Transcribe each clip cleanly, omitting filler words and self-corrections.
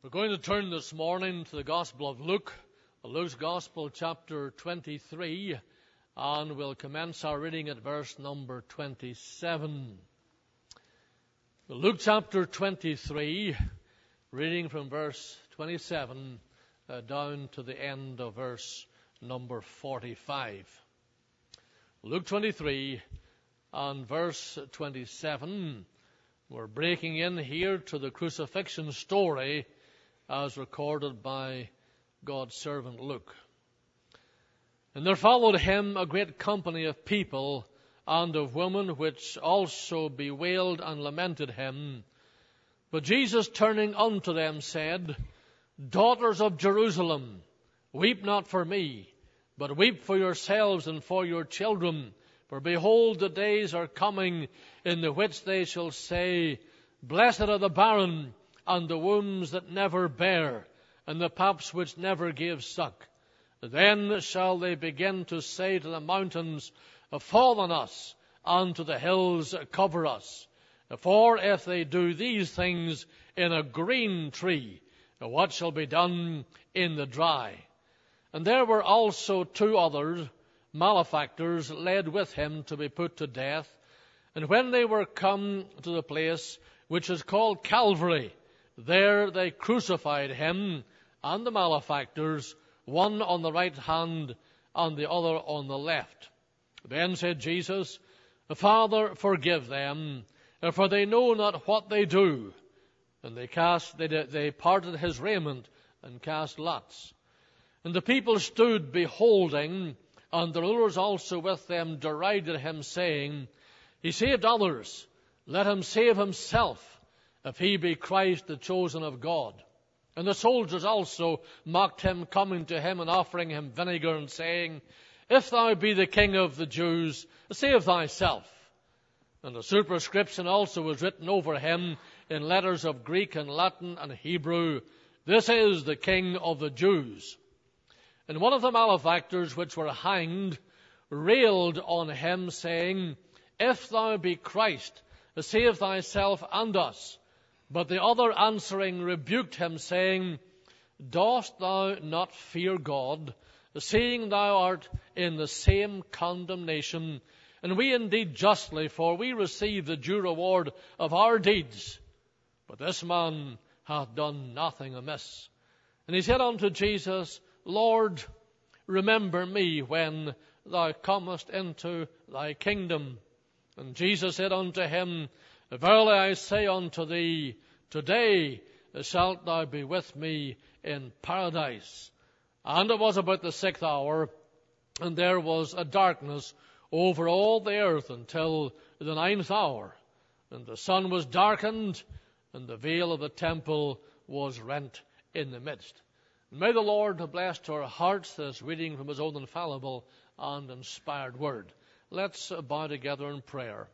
We're going to turn this morning to the Gospel of Luke, Luke's Gospel, chapter 23, and we'll commence our reading at verse number 27. Luke chapter 23, reading from verse 27 down to the end of verse number 45. Luke 23 and verse 27. We're breaking in here to the crucifixion story as recorded by God's servant Luke. And there followed him a great company of people and of women, which also bewailed and lamented him. But Jesus, turning unto them, said, Daughters of Jerusalem, weep not for me, but weep for yourselves and for your children. For behold, the days are coming in the which they shall say, Blessed are the barren, and the wombs that never bare, and the paps which never gave suck. Then shall they begin to say to the mountains, Fall on us, and to the hills, cover us. For if they do these things in a green tree, what shall be done in the dry? And there were also two others, malefactors, led with him to be put to death. And when they were come to the place which is called Calvary, there they crucified him and the malefactors, one on the right hand and the other on the left. Then said Jesus, Father, forgive them, for they know not what they do. And they parted his raiment and cast lots. And the people stood beholding, and the rulers also with them derided him, saying, He saved others, let him save himself, if he be Christ, the chosen of God. And the soldiers also mocked him, coming to him and offering him vinegar, and saying, If thou be the King of the Jews, save thyself. And a superscription also was written over him in letters of Greek and Latin and Hebrew, This is the King of the Jews. And one of the malefactors which were hanged railed on him, saying, If thou be Christ, save thyself and us. But the other answering rebuked him, saying, Dost thou not fear God, seeing thou art in the same condemnation? And we indeed justly, for we receive the due reward of our deeds. But this man hath done nothing amiss. And he said unto Jesus, Lord, remember me when thou comest into thy kingdom. And Jesus said unto him, Verily I say unto thee, today shalt thou be with me in paradise. And it was about the 6th hour, and there was a darkness over all the earth until the 9th hour. And the sun was darkened, and the veil of the temple was rent in the midst. May the Lord bless to our hearts this reading from his own infallible and inspired word. Let's bow together in prayer.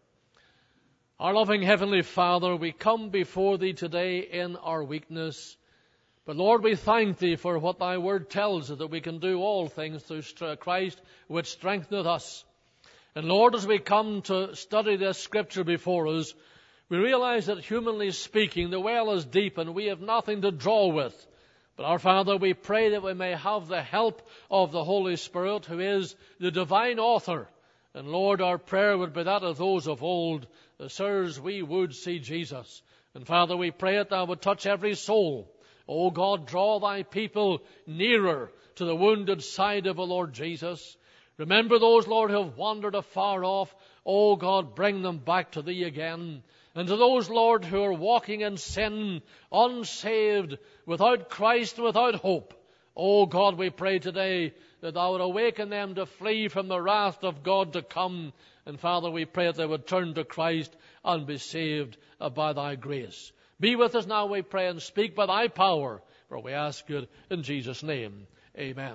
Our loving Heavenly Father, we come before Thee today in our weakness. But Lord, we thank Thee for what Thy word tells us, that we can do all things through Christ, which strengtheneth us. And Lord, as we come to study this scripture before us, we realize that humanly speaking, the well is deep and we have nothing to draw with. But our Father, we pray that we may have the help of the Holy Spirit, who is the divine author. And Lord, our prayer would be that of those of old, Sirs, we would see Jesus. And Father, we pray that Thou would touch every soul. O God, draw Thy people nearer to the wounded side of the Lord Jesus. Remember those, Lord, who have wandered afar off. O God, bring them back to Thee again. And to those, Lord, who are walking in sin, unsaved, without Christ and without hope. O God, we pray today that Thou would awaken them to flee from the wrath of God to come. And Father, we pray that they would turn to Christ and be saved by Thy grace. Be with us now, we pray, and speak by Thy power, for we ask it in Jesus' name. Amen.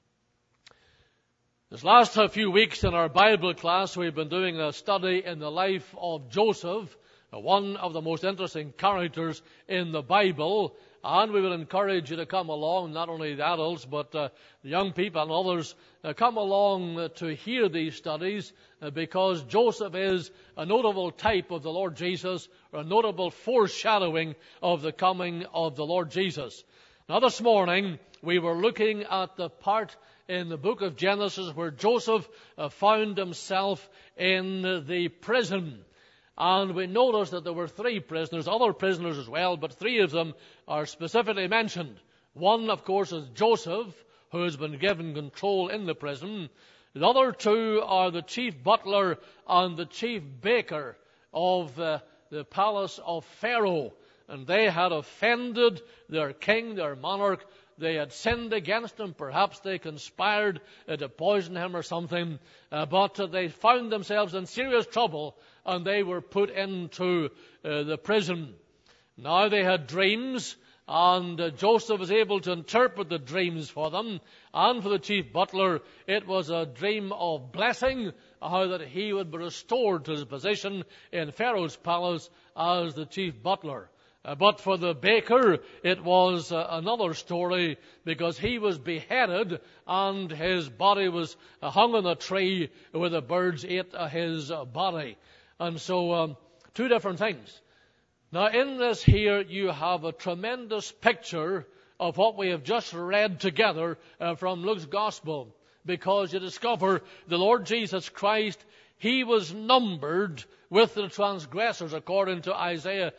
This last few weeks in our Bible class, we've been doing a study in the life of Joseph, one of the most interesting characters in the Bible. And we will encourage you to come along, not only the adults, but the young people and others, come along to hear these studies, because Joseph is a notable type of the Lord Jesus, or a notable foreshadowing of the coming of the Lord Jesus. Now this morning, we were looking at the part in the book of Genesis where Joseph found himself in the prison. And we noticed that there were 3 prisoners, other prisoners as well, but 3 of them are specifically mentioned. One, of course, is Joseph, who has been given control in the prison. The other 2 are the chief butler and the chief baker of the palace of Pharaoh. And they had offended their king, their monarch. They had sinned against him. Perhaps they conspired to poison him or something. But they found themselves in serious trouble, and they were put into the prison. Now they had dreams, and Joseph was able to interpret the dreams for them. And for the chief butler, it was a dream of blessing, how that he would be restored to his position in Pharaoh's palace as the chief butler. But for the baker, it was another story, because he was beheaded and his body was hung on a tree where the birds ate his body. And so, 2 different things. Now, in this here, you have a tremendous picture of what we have just read together from Luke's Gospel, because you discover the Lord Jesus Christ, he was numbered with the transgressors, according to Isaiah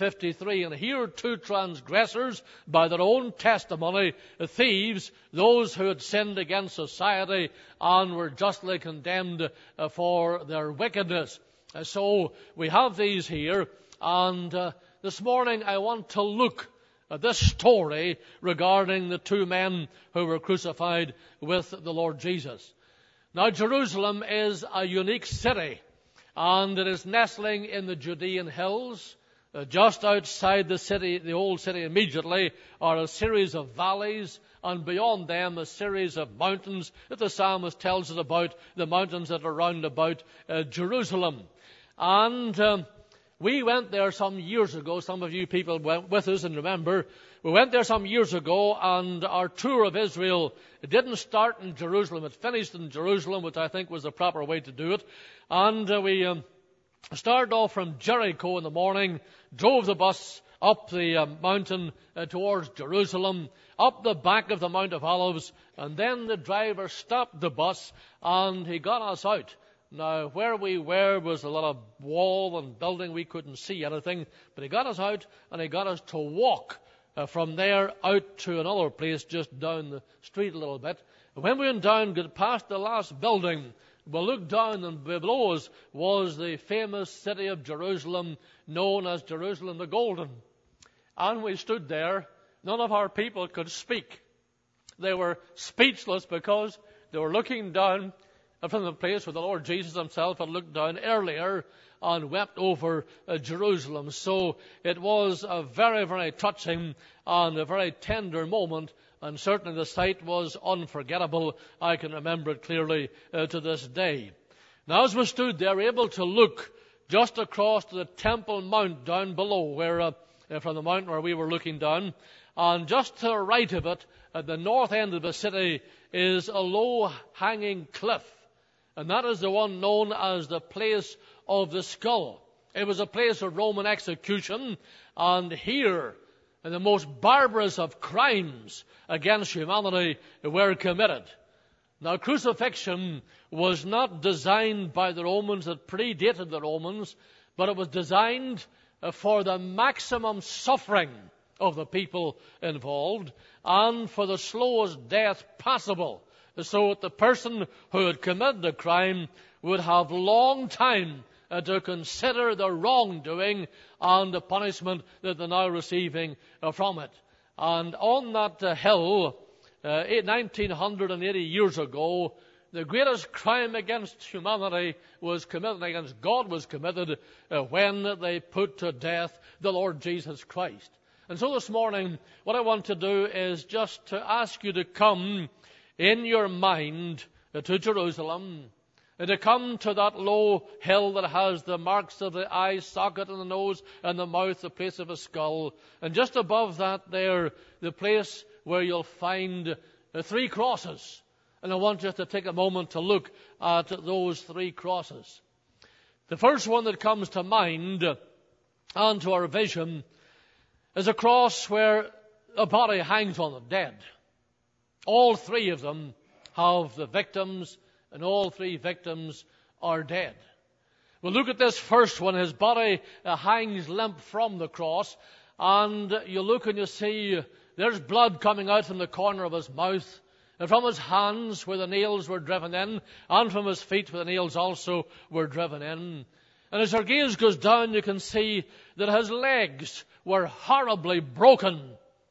53. And here 2 transgressors, by their own testimony, thieves, those who had sinned against society and were justly condemned for their wickedness. So we have these here, and this morning I want to look at this story regarding the 2 men who were crucified with the Lord Jesus. Now, Jerusalem is a unique city, and it is nestling in the Judean hills. Just outside the city, the old city immediately, are a series of valleys, and beyond them a series of mountains that the psalmist tells us about, the mountains that are round about Jerusalem. And we went there some years ago. Some of you people went with us and remember. We went there some years ago, and our tour of Israel, it didn't start in Jerusalem. It finished in Jerusalem, which I think was the proper way to do it. And we started off from Jericho in the morning, drove the bus up the mountain towards Jerusalem, up the back of the Mount of Olives, and then the driver stopped the bus and he got us out. Now, where we were was a lot of wall and building. We couldn't see anything, but he got us out and he got us to walk from there out to another place just down the street a little bit. And when we went down, got past the last building, we looked down, and below us was the famous city of Jerusalem, known as Jerusalem the Golden. And we stood there. None of our people could speak. They were speechless because they were looking down from the place where the Lord Jesus himself had looked down earlier and wept over Jerusalem. So it was a very, very touching and a very tender moment, and certainly the sight was unforgettable. I can remember it clearly to this day. Now, as we stood there, able to look just across to the Temple Mount down below, where from the mountain where we were looking down, and just to the right of it, at the north end of the city, is a low-hanging cliff. And that is the one known as the place of the skull. It was a place of Roman execution, and here, the most barbarous of crimes against humanity were committed. Now, crucifixion was not designed by the Romans. It predated the Romans, but it was designed for the maximum suffering of the people involved and for the slowest death possible, so that the person who had committed the crime would have long time to consider the wrongdoing and the punishment that they're now receiving from it. And on that hill, 1980 years ago, the greatest crime against humanity was committed, against God was committed, when they put to death the Lord Jesus Christ. And so this morning, what I want to do is just to ask you to come in your mind to Jerusalem, And to come to that low hill that has the marks of the eye socket and the nose and the mouth, the place of a skull. And just above that there, the place where you'll find 3 crosses. And I want you to take a moment to look at those 3 crosses. The first one that comes to mind and to our vision is a cross where a body hangs on it, dead. All 3 of them have the victims, and all 3 victims are dead. Well, look at this first one. His body hangs limp from the cross, and you look and you see there's blood coming out from the corner of his mouth, and from his hands where the nails were driven in, and from his feet where the nails also were driven in. And as your gaze goes down, you can see that his legs were horribly broken.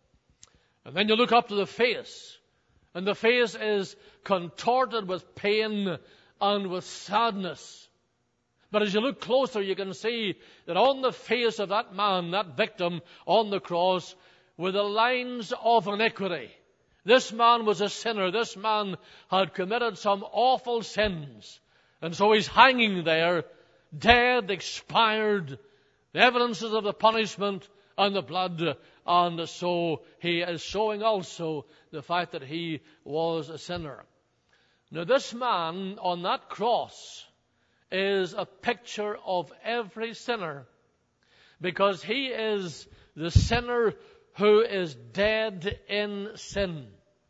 And then you look up to the face, and the face is contorted with pain and with sadness. But as you look closer, you can see that on the face of that man, that victim on the cross, were the lines of iniquity. This man was a sinner. This man had committed some awful sins. And so he's hanging there, dead, expired, the evidences of the punishment and the blood. And so he is showing also the fact that he was a sinner. Now this man on that cross is a picture of every sinner, because he is the sinner who is dead in sin.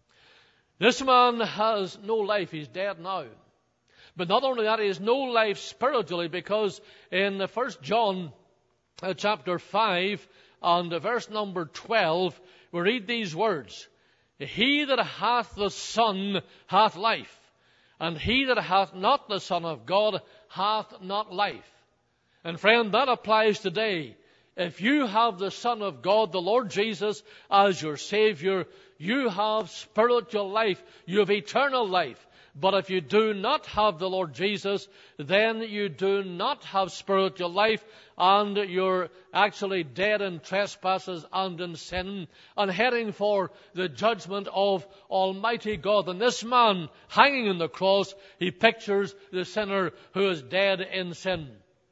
This man has no life. He's dead now. But not only that, he has no life spiritually, because in 1 John chapter 5 and verse number 12, we read these words: He that hath the Son hath life, and he that hath not the Son of God hath not life. And friend, that applies today. If you have the Son of God, the Lord Jesus, as your Savior, you have spiritual life. You have eternal life. But if you do not have the Lord Jesus, then you do not have spiritual life, and you're actually dead in trespasses and in sin, and heading for the judgment of Almighty God. And this man hanging on the cross, he pictures the sinner who is dead in sin.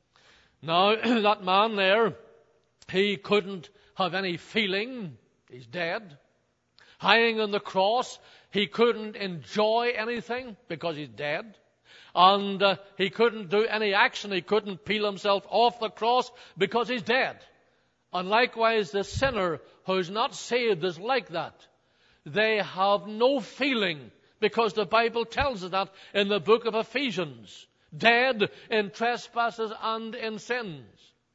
Now, that man there, he couldn't have any feeling. He's dead. Hanging on the cross, he couldn't enjoy anything because he's dead. And he couldn't do any action. He couldn't peel himself off the cross because he's dead. And likewise, the sinner who's not saved is like that. They have no feeling, because the Bible tells us that in the book of Ephesians. Dead in trespasses and in sins.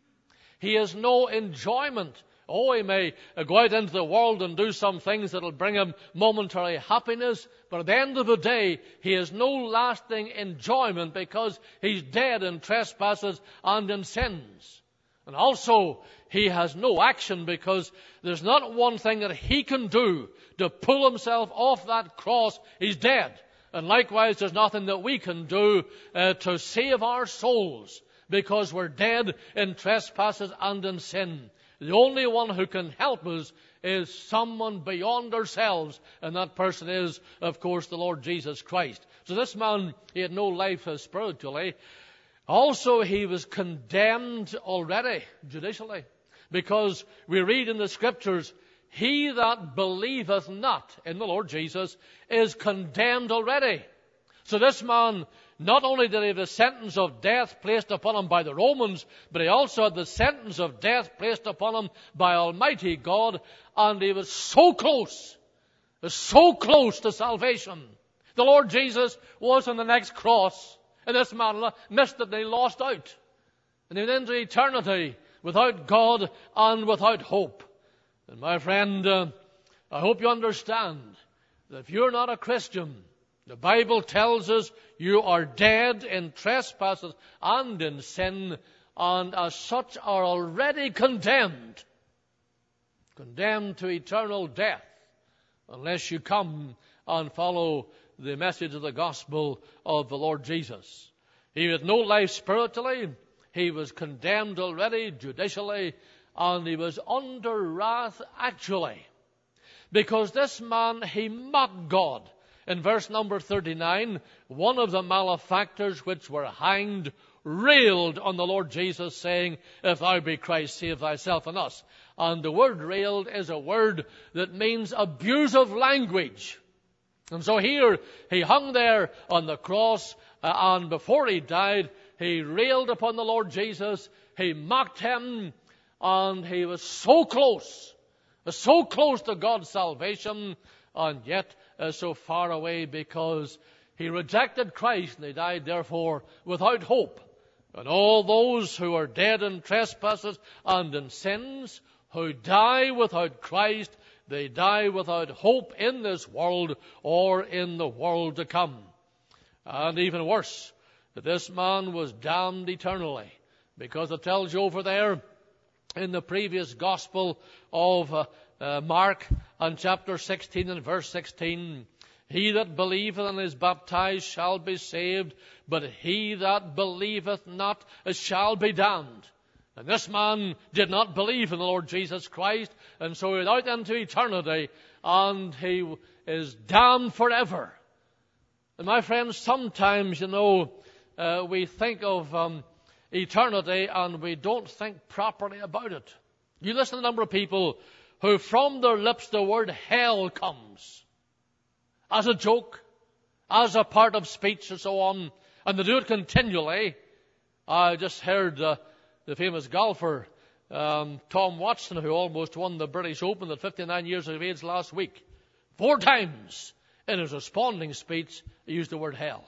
He has no enjoyment. Oh, he may go out into the world and do some things that will bring him momentary happiness, but at the end of the day, he has no lasting enjoyment, because he's dead in trespasses and in sins. And also, he has no action, because there's not one thing that he can do to pull himself off that cross. He's dead. And likewise, there's nothing that we can do to save our souls, because we're dead in trespasses and in sin. The only one who can help us is someone beyond ourselves, and that person is, of course, the Lord Jesus Christ. So this man, he had no life spiritually. Also, he was condemned already, judicially, because we read in the Scriptures, he that believeth not in the Lord Jesus is condemned already. So this man, not only did he have the sentence of death placed upon him by the Romans, but he also had the sentence of death placed upon him by Almighty God, and he was so close to salvation. The Lord Jesus was on the next cross, and this man missed it and he lost out. And he went into eternity without God and without hope. And my friend, I hope you understand that if you're not a Christian, the Bible tells us you are dead in trespasses and in sin, and as such are already condemned to eternal death, unless you come and follow the message of the gospel of the Lord Jesus. He had no life spiritually. He was condemned already judicially, and he was under wrath actually, because this man, he mocked God. In verse number 39, one of the malefactors which were hanged railed on the Lord Jesus, saying, "If thou be Christ, save thyself and us." And the word railed is a word that means abusive language. And so here, he hung there on the cross, and before he died, he railed upon the Lord Jesus, he mocked him, and he was so close to God's salvation, and yet so far away, because he rejected Christ, and he died therefore without hope. And all those who are dead in trespasses and in sins, who die without Christ, they die without hope in this world or in the world to come. And even worse, that this man was damned eternally, because it tells you over there in the previous Gospel of Mark, and chapter 16 and verse 16, "He that believeth and is baptized shall be saved, but he that believeth not shall be damned." And this man did not believe in the Lord Jesus Christ, and so he went out into eternity, and he is damned forever. And my friends, sometimes, we think of eternity and we don't think properly about it. You listen to a number of people who from their lips the word hell comes as a joke, as a part of speech and so on, and they do it continually. I just heard the famous golfer Tom Watson, who almost won the British Open at 59 years of age last week. 4 times in his responding speech he used the word hell.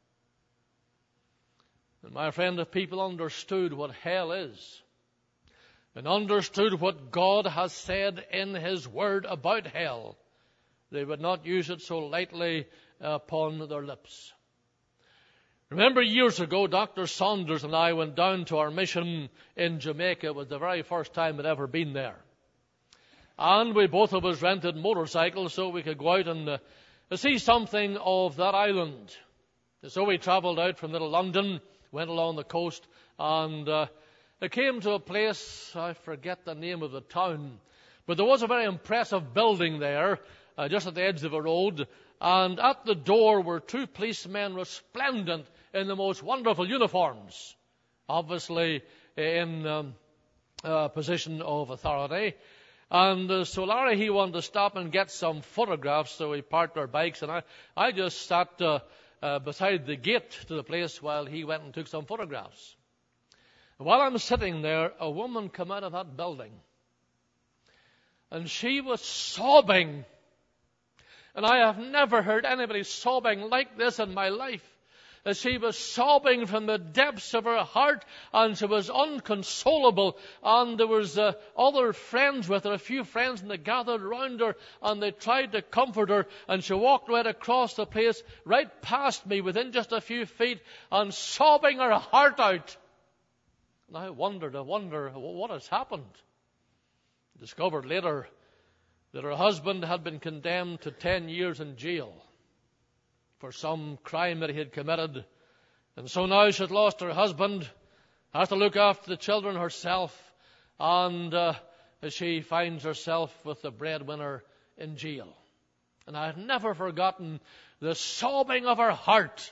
And my friend, if people understood what hell is, and understood what God has said in His Word about hell, they would not use it so lightly upon their lips. Remember years ago, Dr. Saunders and I went down to our mission in Jamaica. It was the very first time I'd ever been there. And we both of us rented motorcycles so we could go out and see something of that island. So we travelled out from Little London, went along the coast, and it came to a place, I forget the name of the town, but there was a very impressive building there, just at the edge of a road, and at the door were 2 policemen resplendent in the most wonderful uniforms, obviously in a position of authority. And so Larry, he wanted to stop and get some photographs, so we parked our bikes, and I just sat beside the gate to the place while he went and took some photographs. While I'm sitting there, a woman came out of that building, and she was sobbing. And I have never heard anybody sobbing like this in my life. As she was sobbing from the depths of her heart, and she was unconsolable, and there was other friends with her, a few friends, and they gathered around her, and they tried to comfort her, and she walked right across the place, right past me, within just a few feet, and sobbing her heart out. And I wonder what has happened. Discovered later that her husband had been condemned to 10 years in jail for some crime that he had committed. And so now she's lost her husband, has to look after the children herself, and she finds herself with the breadwinner in jail. And I have never forgotten the sobbing of her heart.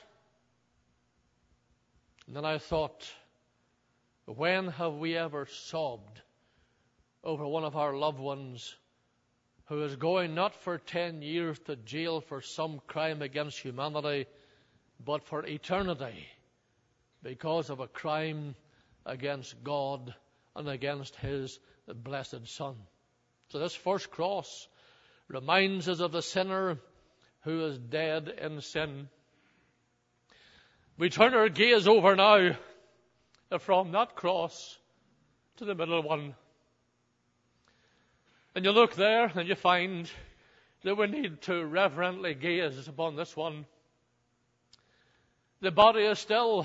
And then I thought, when have we ever sobbed over one of our loved ones who is going not for 10 years to jail for some crime against humanity, but for eternity because of a crime against God and against His blessed Son? So this first cross reminds us of the sinner who is dead in sin. We turn our gaze over now from that cross to the middle one. And you look there and you find that we need to reverently gaze upon this one. The body is still.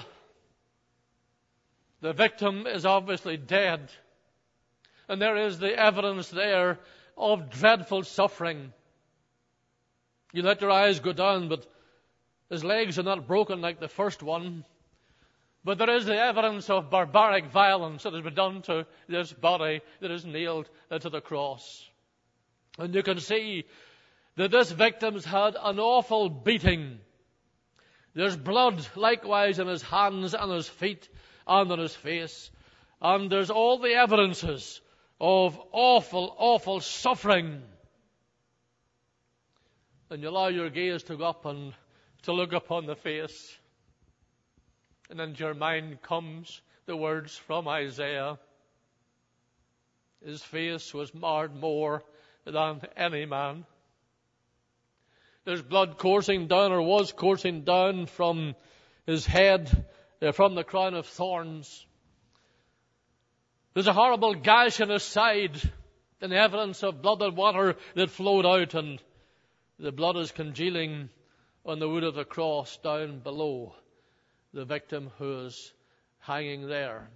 The victim is obviously dead. And there is the evidence there of dreadful suffering. You let your eyes go down, but his legs are not broken like the first one. But there is the evidence of barbaric violence that has been done to this body that is nailed to the cross. And you can see that this victim's had an awful beating. There's blood likewise in his hands and his feet and on his face. And there's all the evidences of awful, awful suffering. And you allow your gaze to go up and to look upon the face. And into your mind comes the words from Isaiah. His face was marred more than any man. There's blood coursing down, or was coursing down from his head, from the crown of thorns. There's a horrible gash in his side, and the evidence of blood and water that flowed out, and the blood is congealing on the wood of the cross down below the victim who is hanging there.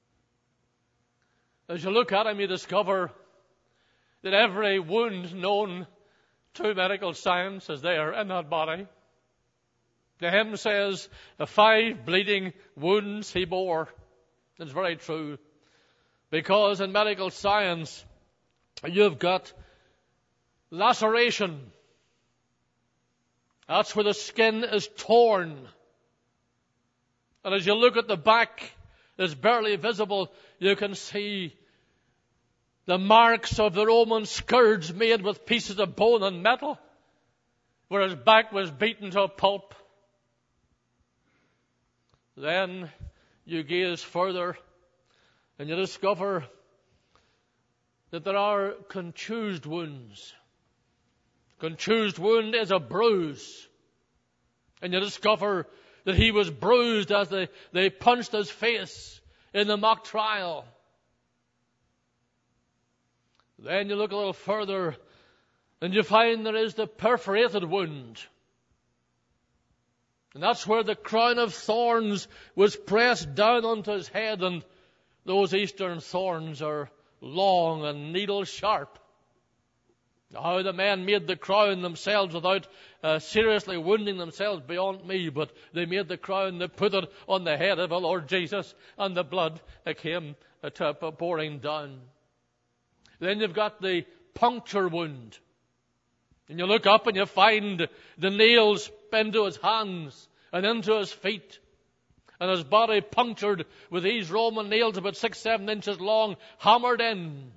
As you look at him, you discover that every wound known to medical science is there in that body. The hymn says, 5 bleeding wounds he bore. It's very true. Because in medical science, you've got laceration. That's where the skin is torn. And as you look at the back, it's barely visible. You can see the marks of the Roman scourge made with pieces of bone and metal, where his back was beaten to a pulp. Then you gaze further and you discover that there are contused wounds. Contused wound is a bruise. And you discover that he was bruised as they punched his face in the mock trial. Then you look a little further and you find there is the perforated wound. And that's where the crown of thorns was pressed down onto his head, and those eastern thorns are long and needle sharp. How the men made the crown themselves without seriously wounding themselves beyond me, but they made the crown, they put it on the head of the Lord Jesus, and the blood came pouring down. Then you've got the puncture wound. And you look up and you find the nails into his hands and into his feet, and his body punctured with these Roman nails about 6-7 inches long, hammered in.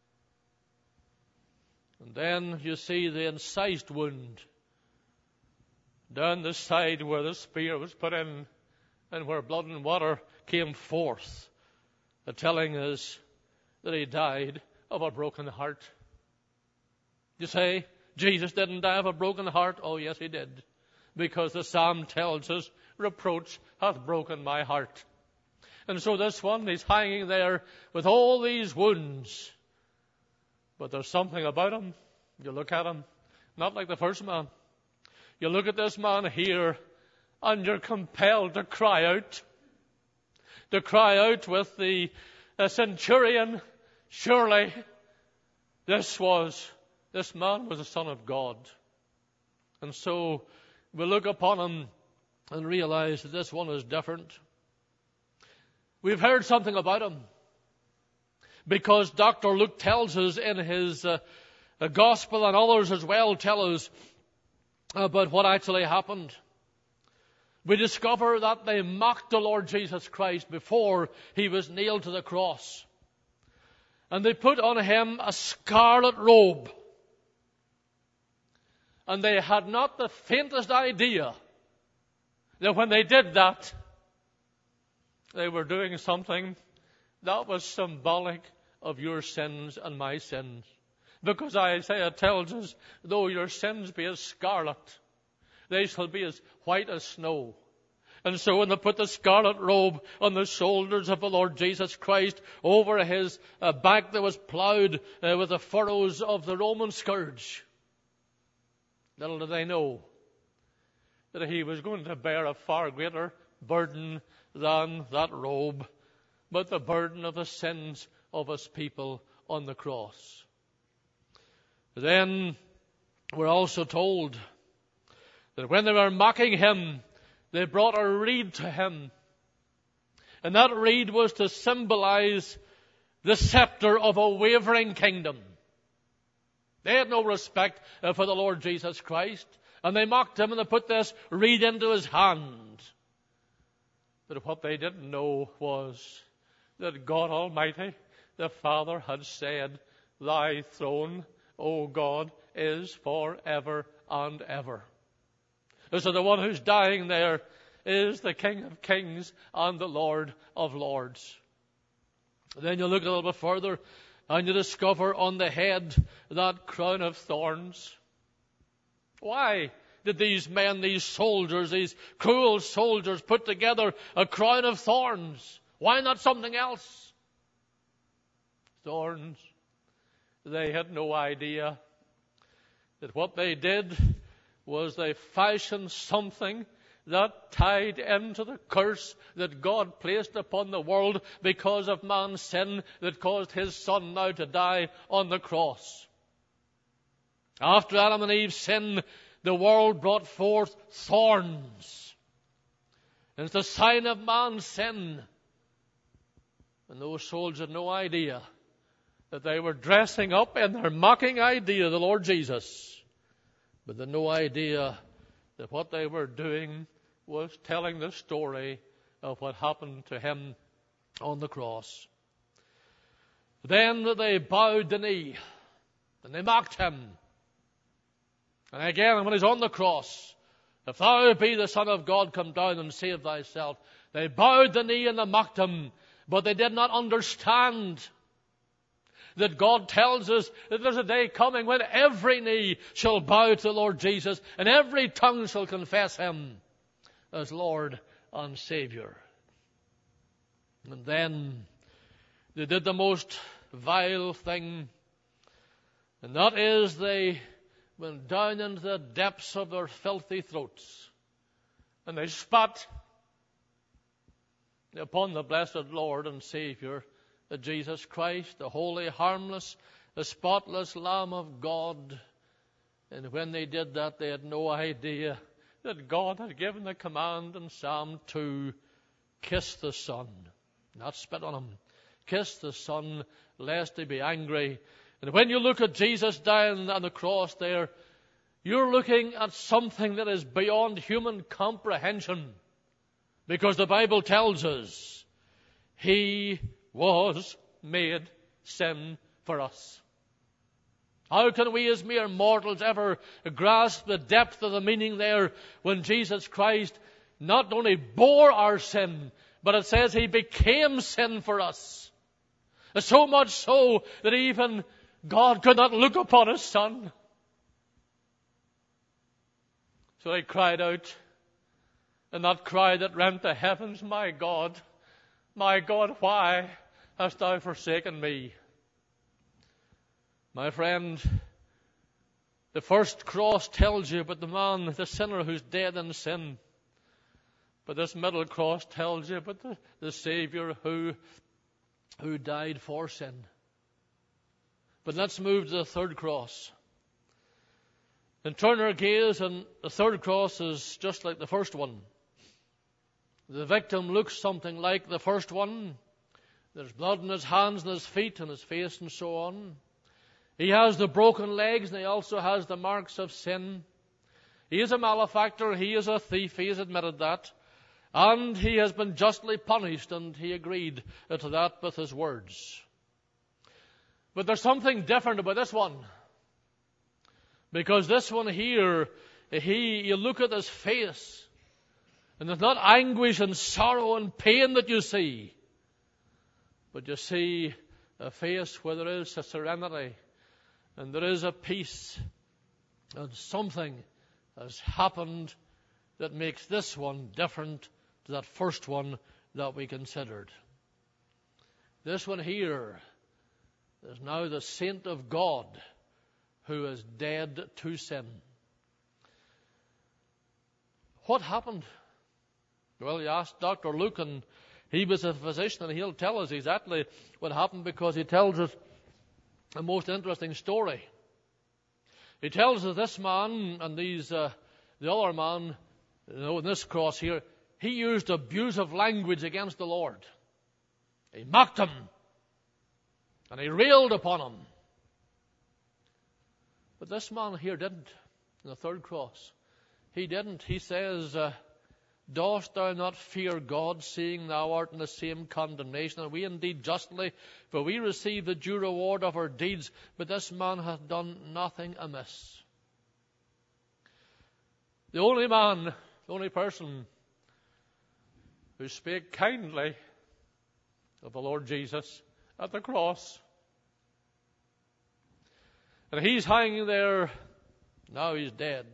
And then you see the incised wound down the side where the spear was put in and where blood and water came forth. The telling is that he died of a broken heart. You say, Jesus didn't die of a broken heart? Oh, yes, he did. Because the psalm tells us, reproach hath broken my heart. And so this one, he's hanging there with all these wounds. But there's something about him. You look at him, not like the first man. You look at this man here, and you're compelled to cry out. To cry out with the centurion, surely this man was the Son of God. And so we look upon him and realize that this one is different. We've heard something about him, because Dr. Luke tells us in his gospel, and others as well tell us about what actually happened. We discover that they mocked the Lord Jesus Christ before he was nailed to the cross. And they put on him a scarlet robe. And they had not the faintest idea that when they did that, they were doing something that was symbolic of your sins and my sins. Because Isaiah tells us, though your sins be as scarlet, they shall be as white as snow. And so when they put the scarlet robe on the shoulders of the Lord Jesus Christ, over his back that was ploughed with the furrows of the Roman scourge, little did they know that he was going to bear a far greater burden than that robe, but the burden of the sins of his people on the cross. Then we're also told that when they were mocking him, they brought a reed to him. And that reed was to symbolize the scepter of a wavering kingdom. They had no respect for the Lord Jesus Christ. And they mocked him, and they put this reed into his hand. But what they didn't know was that God Almighty, the Father, had said, "Thy throne, O God, is forever and ever." So the one who's dying there is the King of Kings and the Lord of Lords. Then you look a little bit further, and you discover on the head that crown of thorns. Why did these men, these soldiers, these cruel soldiers, put together a crown of thorns? Why not something else? Thorns. They had no idea that what they did was they fashioned something that tied into the curse that God placed upon the world because of man's sin that caused his Son now to die on the cross. After Adam and Eve's sin, the world brought forth thorns. And it's the sign of man's sin. And those soldiers had no idea that they were dressing up in their mocking idea of the Lord Jesus. But they had no idea that what they were doing was telling the story of what happened to him on the cross. Then they bowed the knee and they mocked him. And again, when he's on the cross, "If thou be the Son of God, come down and save thyself." They bowed the knee and they mocked him, but they did not understand that God tells us that there's a day coming when every knee shall bow to the Lord Jesus and every tongue shall confess him as Lord and Savior. And then they did the most vile thing, and that is they went down into the depths of their filthy throats and they spat upon the blessed Lord and Savior, Jesus Christ, the holy, harmless, the spotless Lamb of God. And when they did that, they had no idea that God had given the command in Psalm 2, "Kiss the Son," not spit on him. Kiss the Son, lest he be angry. And when you look at Jesus dying on the cross there, you're looking at something that is beyond human comprehension. Because the Bible tells us, He was made sin for us. How can we as mere mortals ever grasp the depth of the meaning there when Jesus Christ not only bore our sin, but it says He became sin for us. So much so that even God could not look upon His Son. So He cried out, and that cry that rent the heavens, my God, why hast thou forsaken me?" My friend, the first cross tells you about the man, the sinner who's dead in sin. But this middle cross tells you about the Savior who died for sin. But let's move to the third cross. And turn our gaze, and the third cross is just like the first one. The victim looks something like the first one. There's blood in his hands and his feet and his face and so on. He has the broken legs and he also has the marks of sin. He is a malefactor, he is a thief, he has admitted that. And he has been justly punished, and he agreed to that with his words. But there's something different about this one. Because this one here, you look at his face, and it's not anguish and sorrow and pain that you see, but you see a face where there is a serenity, and there is a peace, and something has happened that makes this one different to that first one that we considered. This one here is now the saint of God who is dead to sin. What happened? Well, you asked Dr. Luke, and he was a physician, and he'll tell us exactly what happened, because he tells us a most interesting story. He tells us this man and the other man, in this cross here, he used abusive language against the Lord. He mocked him, and he railed upon him. But this man here didn't, in the third cross. He didn't. He says, dost thou not fear God, seeing thou art in the same condemnation? And we indeed justly, for we receive the due reward of our deeds, but this man hath done nothing amiss. The only man, the only person who spake kindly of the Lord Jesus at the cross. And he's hanging there, now he's dead.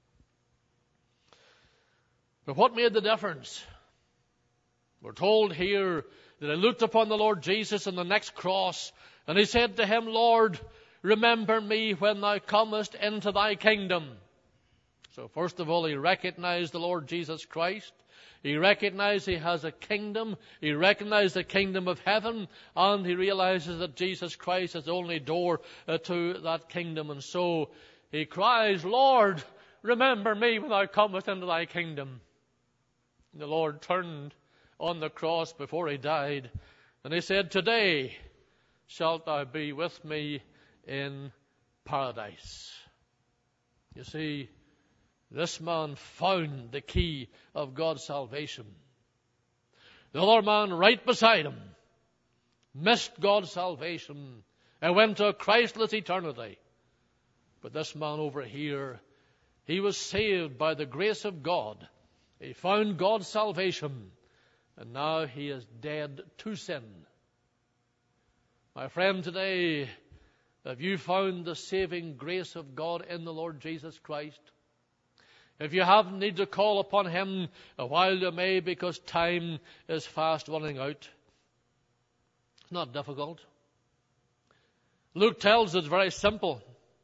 But what made the difference? We're told here that he looked upon the Lord Jesus on the next cross, and he said to him, Lord, remember me when thou comest into thy kingdom. So first of all, he recognized the Lord Jesus Christ. He recognized he has a kingdom. He recognized the kingdom of heaven. And he realizes that Jesus Christ is the only door to that kingdom. And so he cries, Lord, remember me when thou comest into thy kingdom. And the Lord turned on the cross before he died, and he said, today shalt thou be with me in paradise. You see, this man found the key of God's salvation. The other man right beside him missed God's salvation and went to a Christless eternity. But this man over here, he was saved by the grace of God. He found God's salvation, and now he is dead to sin. My friend, today, have you found the saving grace of God in the Lord Jesus Christ? If you haven't, need to call upon him while you may, because time is fast running out. It's not difficult. Luke tells us it's very simple.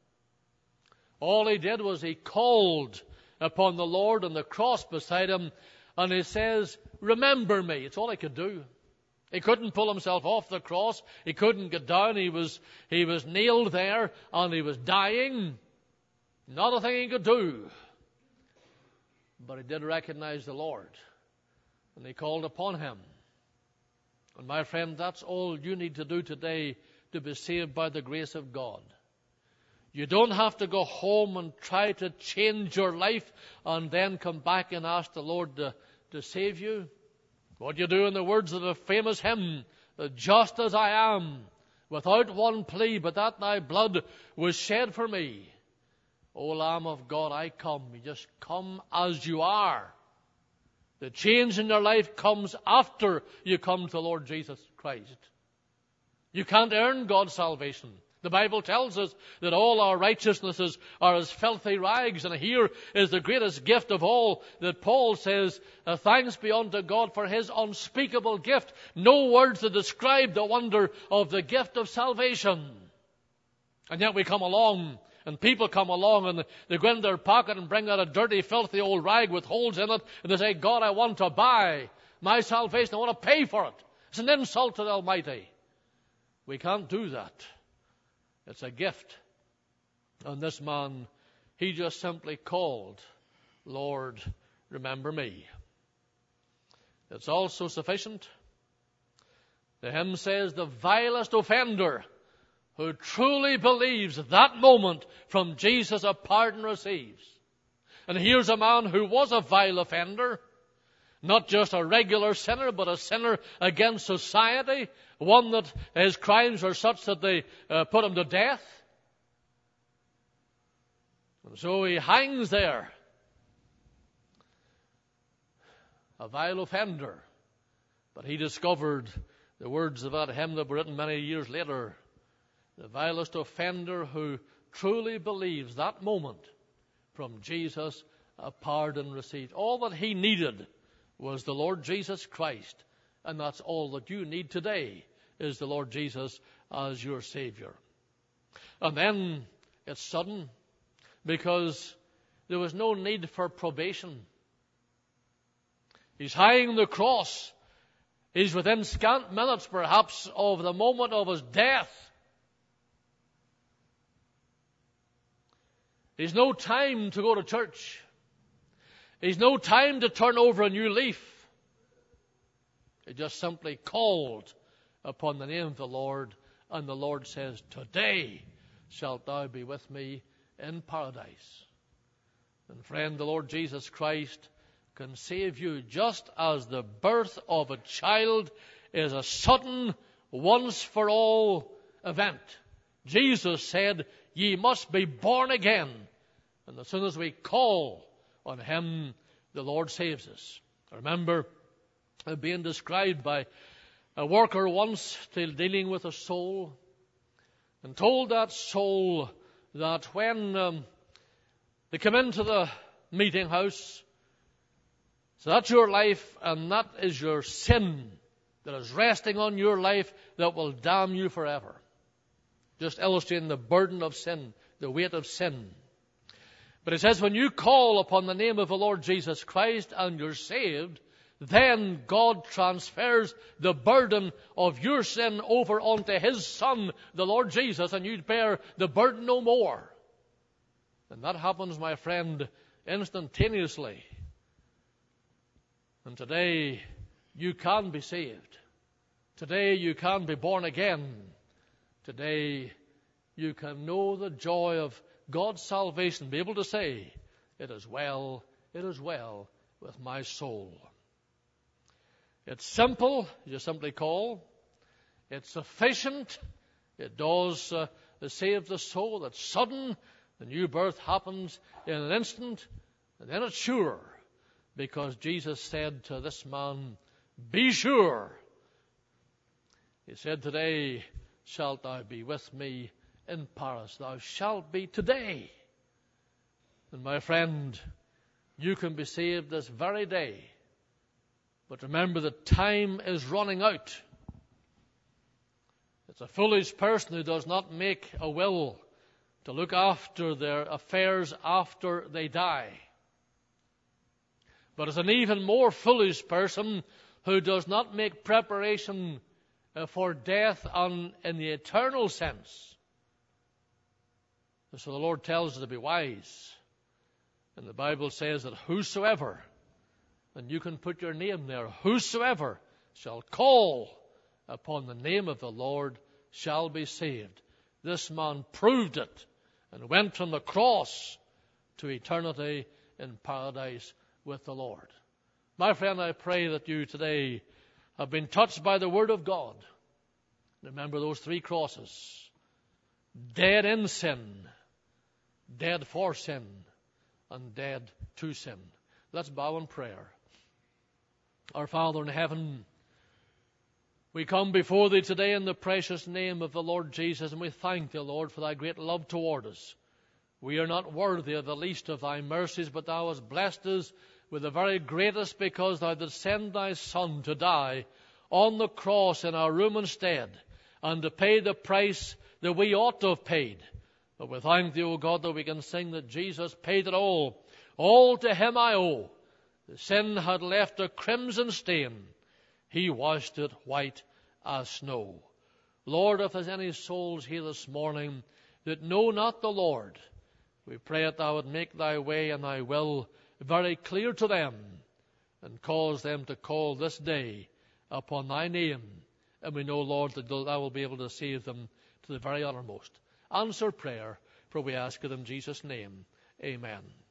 All he did was he called upon the Lord on the cross beside him, and he says, remember me. It's all he could do. He couldn't pull himself off the cross. He couldn't get down. He was nailed there, and he was dying. Not a thing he could do. But he did recognize the Lord, and he called upon him. And my friend, that's all you need to do today to be saved by the grace of God. You don't have to go home and try to change your life and then come back and ask the Lord to save you. What you do in the words of the famous hymn, just as I am, without one plea, but that thy blood was shed for me. O Lamb of God, I come. You just come as you are. The change in your life comes after you come to the Lord Jesus Christ. You can't earn God's salvation. The Bible tells us that all our righteousnesses are as filthy rags, and here is the greatest gift of all, that Paul says, thanks be unto God for his unspeakable gift. No words to describe the wonder of the gift of salvation. And yet we come along, and people come along, and they go in their pocket and bring out a dirty, filthy old rag with holes in it, and they say, God, I want to buy my salvation. I want to pay for it. It's an insult to the Almighty. We can't do that. It's a gift. And this man, he just simply called, Lord, remember me. It's also sufficient. The hymn says, the vilest offender who truly believes at that moment from Jesus a pardon receives. And here's a man who was a vile offender, not just a regular sinner, but a sinner against society, one that his crimes were such that they put him to death. And so he hangs there, a vile offender. But he discovered the words of that hymn that were written many years later. The vilest offender who truly believes that moment from Jesus a pardon received. All that he needed was the Lord Jesus Christ. And that's all that you need today, is the Lord Jesus as your Savior. And then it's sudden, because there was no need for probation. He's hanging the cross. He's within scant minutes, perhaps, of the moment of his death. There's no time to go to church. There's no time to turn over a new leaf. He just simply called upon the name of the Lord, and the Lord says, today shalt thou be with me in paradise. And friend, the Lord Jesus Christ can save you just as the birth of a child is a sudden, once-for-all event. Jesus said, ye must be born again. And as soon as we call on Him, the Lord saves us. I remember being described by a worker once still dealing with a soul, and told that soul that when they come into the meeting house, so that's your life and that is your sin that is resting on your life that will damn you forever. Just illustrating the burden of sin, the weight of sin. But it says when you call upon the name of the Lord Jesus Christ and you're saved, then God transfers the burden of your sin over onto His Son, the Lord Jesus, and you bear the burden no more. And that happens, my friend, instantaneously. And today you can be saved. Today you can be born again. Today you can know the joy of God's salvation, be able to say, it is well with my soul. It's simple, you simply call. It's sufficient. It does save the soul. It's sudden. The new birth happens in an instant. And then it's sure. Because Jesus said to this man, be sure. He said, today shalt thou be with me in Paris. Thou shalt be today. And my friend, you can be saved this very day. But remember that time is running out. It's a foolish person who does not make a will to look after their affairs after they die. But it's an even more foolish person who does not make preparation for death in the eternal sense. So the Lord tells us to be wise. And the Bible says that whosoever, and you can put your name there, whosoever shall call upon the name of the Lord shall be saved. This man proved it and went from the cross to eternity in paradise with the Lord. My friend, I pray that you today have been touched by the Word of God. Remember those three crosses. Dead in sin, dead for sin, and dead to sin. Let's bow in prayer. Our Father in heaven, we come before Thee today in the precious name of the Lord Jesus, and we thank Thee, Lord, for Thy great love toward us. We are not worthy of the least of Thy mercies, but Thou hast blessed us with the very greatest, because Thou didst send Thy Son to die on the cross in our room instead, and to pay the price that we ought to have paid. But we thank Thee, O God, that we can sing that Jesus paid it all. All to Him I owe. The sin had left a crimson stain. He washed it white as snow. Lord, if there's any souls here this morning that know not the Lord, we pray that Thou would make Thy way and Thy will very clear to them, and cause them to call this day upon Thy name. And we know, Lord, that Thou will be able to save them to the very uttermost. Answer prayer, for we ask it in Jesus' name. Amen.